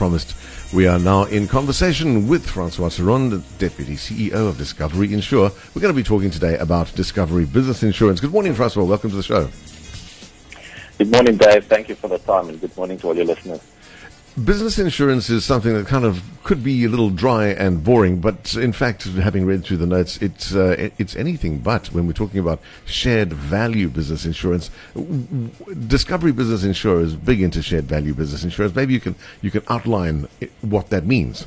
promised, we are now in conversation with Francois Theron, the Deputy CEO of Discovery Insure. We're going to be talking today about Discovery Business Insurance. Good morning, Francois. Welcome to the show. Good morning, Dave. Thank you for the time, and good morning to all your listeners. Business insurance is something that kind of could be a little dry and boring, but in fact, having read through the notes, it's anything but. When we're talking about shared value business insurance, Discovery Business Insurance is big into shared value business insurance. Maybe you can outline what that means.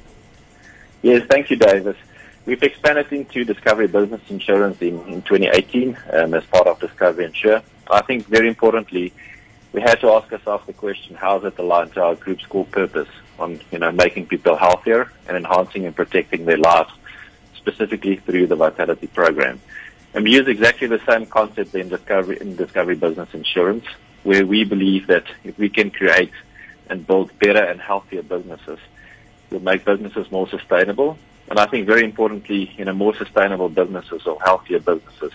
Yes, thank you, Davis. We've expanded into Discovery Business Insurance in 2018 as part of Discovery Insure. I think very importantly, we had to ask ourselves the question, how is it aligned to our group's core purpose on, making people healthier and enhancing and protecting their lives, specifically through the Vitality program. And we use exactly the same concept in Discovery Business Insurance, where we believe that if we can create and build better and healthier businesses, we'll make businesses more sustainable. And I think very importantly, more sustainable businesses or healthier businesses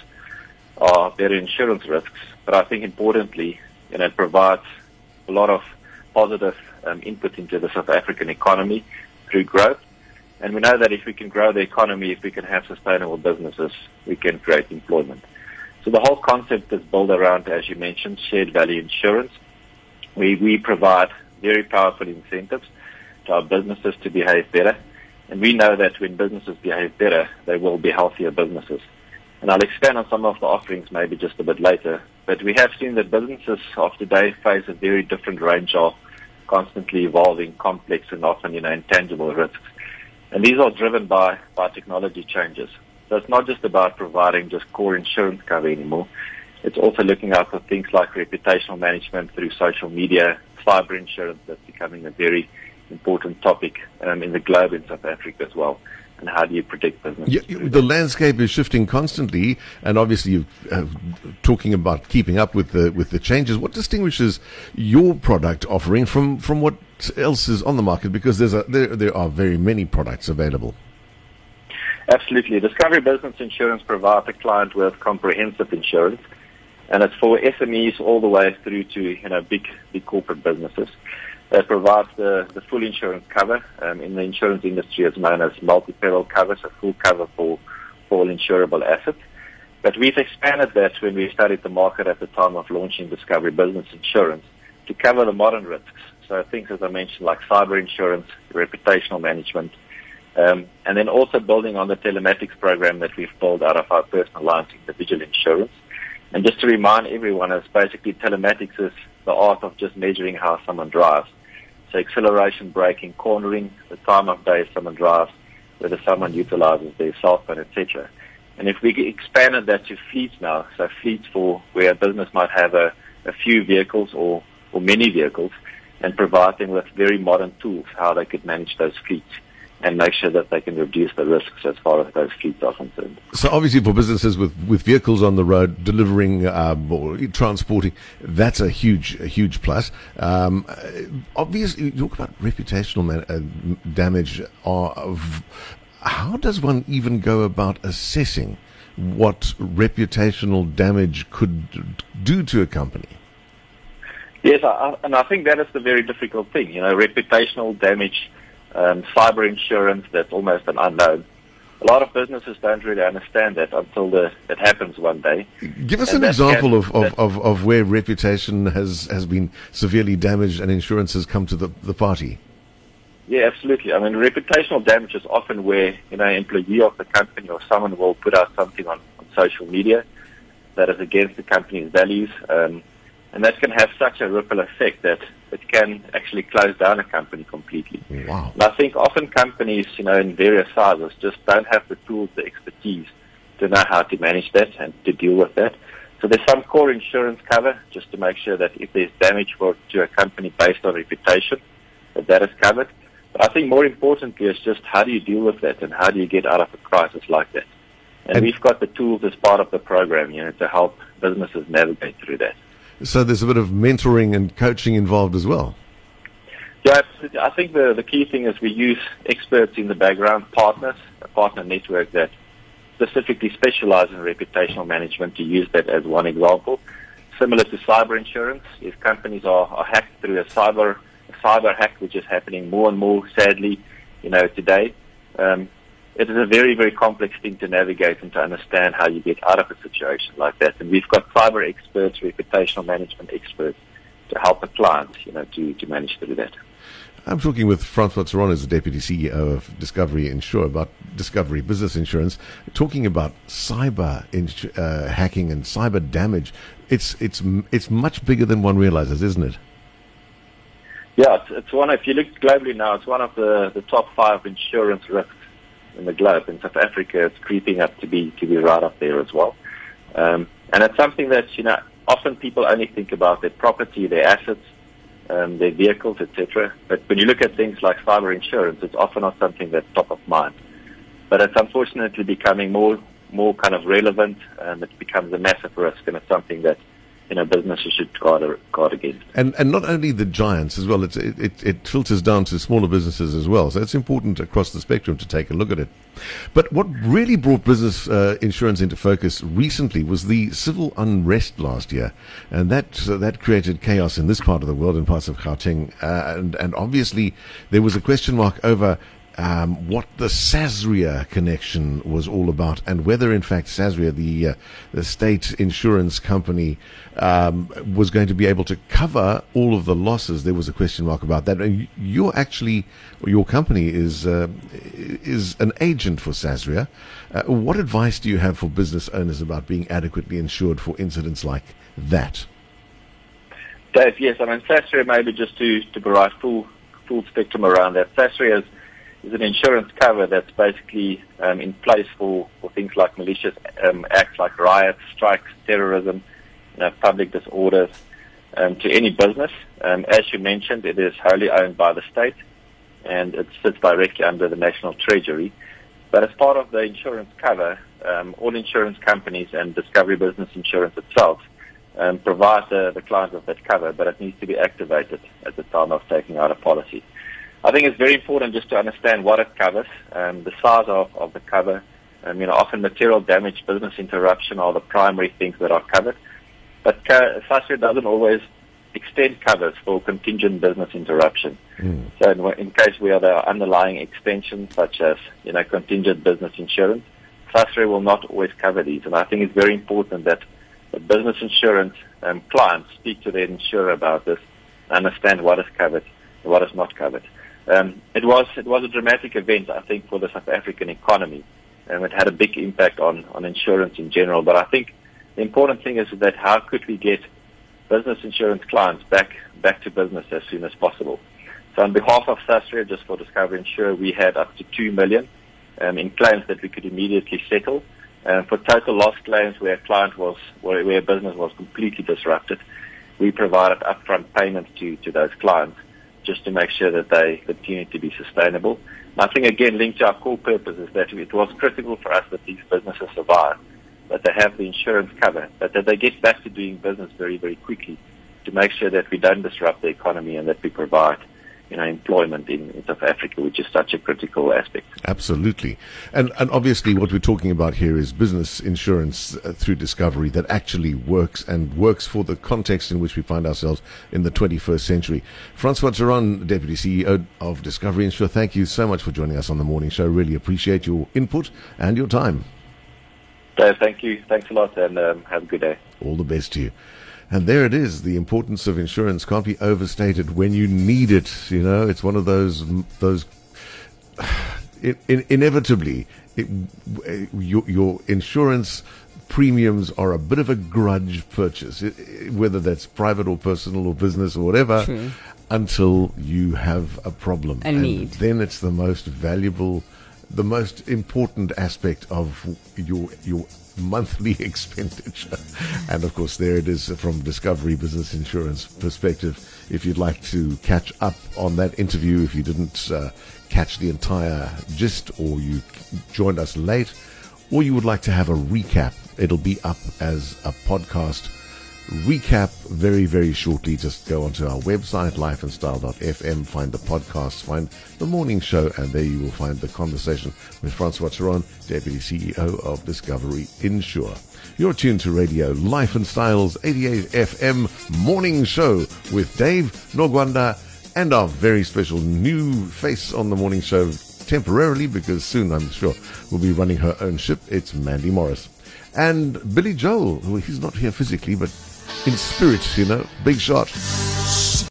are better insurance risks. But I think importantly, it provides a lot of positive input into the South African economy through growth. And we know that if we can grow the economy, if we can have sustainable businesses, we can create employment. So the whole concept is built around, as you mentioned, shared value insurance, where we provide very powerful incentives to our businesses to behave better. And we know that when businesses behave better, they will be healthier businesses. And I'll expand on some of the offerings maybe just a bit later. But we have seen that businesses of today face a very different range of constantly evolving, complex, and often, intangible risks. And these are driven by technology changes. So it's not just about providing just core insurance cover anymore. It's also looking out for things like reputational management through social media, cyber insurance that's becoming a very important topic in the globe in South Africa as well. And how do you protect businesses? Yeah, the landscape is shifting constantly, and obviously you're talking about keeping up with the changes. What distinguishes your product offering from what else is on the market? Because there are very many products available. Absolutely. Discovery Business Insurance provides a client with comprehensive insurance, and it's for SMEs all the way through to big corporate businesses. It provides the full insurance cover. In the insurance industry, it's known as multi-peril cover, so full cover for all insurable assets. But we've expanded that when we studied the market at the time of launching Discovery Business Insurance to cover the modern risks. So things, as I mentioned, like cyber insurance, reputational management, and then also building on the telematics program that we've built out of our personal lines individual insurance. And just to remind everyone, it's basically telematics is the art of just measuring how someone drives. So acceleration, braking, cornering, the time of day someone drives, whether someone utilizes their cell phone, etc. And if we expanded that to fleets now, so fleets for where a business might have a few vehicles or many vehicles, and provide them with very modern tools how they could manage those fleets and make sure that they can reduce the risks as far as those fleets are concerned. So obviously for businesses with vehicles on the road, delivering or transporting, that's a huge plus. Obviously, you talk about reputational damage. How does one even go about assessing what reputational damage could do to a company? Yes, and I think that is the very difficult thing. Reputational damage, cyber insurance, that's almost an unknown. A lot of businesses don't really understand that until it happens one day. Give us an example of where reputation has been severely damaged and insurance has come to the party. Yeah, absolutely. I mean, reputational damage is often where, an employee of the company or someone will put out something on social media that is against the company's values. And that can have such a ripple effect that it can actually close down a company completely. Wow. And I think often companies, in various sizes just don't have the tools, the expertise to know how to manage that and to deal with that. So there's some core insurance cover just to make sure that if there's damage to a company based on reputation, that is covered. But I think more importantly is just how do you deal with that and how do you get out of a crisis like that? And we've got the tools as part of the program, to help businesses navigate through that. So there's a bit of mentoring and coaching involved as well. Yeah, I think the key thing is we use experts in the background, partners, a partner network that specifically specialize in reputational management, to use that as one example. Similar to cyber insurance, if companies are hacked through a cyber hack, which is happening more and more, sadly, today. It is a very, very complex thing to navigate and to understand how you get out of a situation like that. And we've got cyber experts, reputational management experts to help the clients, to manage through that. I'm talking with Francois Theron, who's the Deputy CEO of Discovery Insure, about Discovery Business Insurance, talking about cyber hacking and cyber damage. It's much bigger than one realizes, isn't it? Yeah, it's one. If you look globally now, it's one of the top 5 insurance risks in the globe. In South Africa, it's creeping up to be right up there as well. And it's something that often people only think about their property, their assets, their vehicles, etc. But when you look at things like cyber insurance, it's often not something that's top of mind. But it's unfortunately becoming more kind of relevant, and it becomes a massive risk, and it's something that businesses should guard against. And not only the giants as well, it filters down to smaller businesses as well. So it's important across the spectrum to take a look at it. But what really brought business insurance into focus recently was the civil unrest last year, and that created chaos in this part of the world, in parts of Gauteng, and obviously there was a question mark over what the Sasria connection was all about, and whether in fact Sasria, the state insurance company, was going to be able to cover all of the losses. There was a question mark about that. And your company is an agent for Sasria. What advice do you have for business owners about being adequately insured for incidents like that? Dave, yes, Sasria, maybe just to provide full spectrum around that. Sasria is an insurance cover that's basically in place for things like malicious acts like riots, strikes, terrorism, public disorders, to any business. As you mentioned, it is wholly owned by the state, and it sits directly under the National Treasury. But as part of the insurance cover, all insurance companies and Discovery Business Insurance itself provide the client with that cover, but it needs to be activated at the time of taking out a policy. I think it's very important just to understand what it covers, the size of the cover. Often material damage, business interruption are the primary things that are covered. But Sasria doesn't always extend covers for contingent business interruption. So in case we are the underlying extension, such as contingent business insurance, Sasria will not always cover these. And I think it's very important that the business insurance clients speak to their insurer about this, understand what is covered and what is not covered. It was a dramatic event, I think, for the South African economy, and it had a big impact on insurance in general. But I think the important thing is that how could we get business insurance clients back to business as soon as possible? So on behalf of Sasria, just for Discovery Insure, we had up to 2 million in claims that we could immediately settle. For total loss claims where a business was completely disrupted, we provided upfront payments to those clients, just to make sure that they continue to be sustainable. And I think, again, linked to our core purpose is that it was critical for us that these businesses survive, that they have the insurance cover, but that they get back to doing business very, very quickly, to make sure that we don't disrupt the economy and that we provide employment in South Africa, which is such a critical aspect. Absolutely. And obviously what we're talking about here is business insurance through Discovery that actually works, and works for the context in which we find ourselves in the 21st century. Francois Theron, Deputy CEO of Discovery Insure, thank you so much for joining us on the morning show. Really appreciate your input and your time. Dave, thank you. Thanks a lot, and have a good day. All the best to you. And there it is. The importance of insurance can't be overstated when you need it. It's one of those inevitably, your insurance premiums are a bit of a grudge purchase, whether that's private or personal or business or whatever. True. Until you have a problem. And then it's the most valuable, the most important aspect of your monthly expenditure. And of course, there it is from Discovery Business Insurance perspective. If you'd like to catch up on that interview, if you didn't catch the entire gist, or you joined us late, or you would like to have a recap, it'll be up as a podcast recap very, very shortly. Just go onto our website, lifeandstyle.fm, find the podcast, find the morning show, and there you will find the conversation with Francois Theron, Deputy CEO of Discovery Insure. You're tuned to Radio Life and Style's 88 FM morning show with Dave Nogwanda And our very special new face on the morning show temporarily, because soon I'm sure will be running her own ship. It's Mandy Morris. And Billy Joel, who he's not here physically, but in spirit, big shot.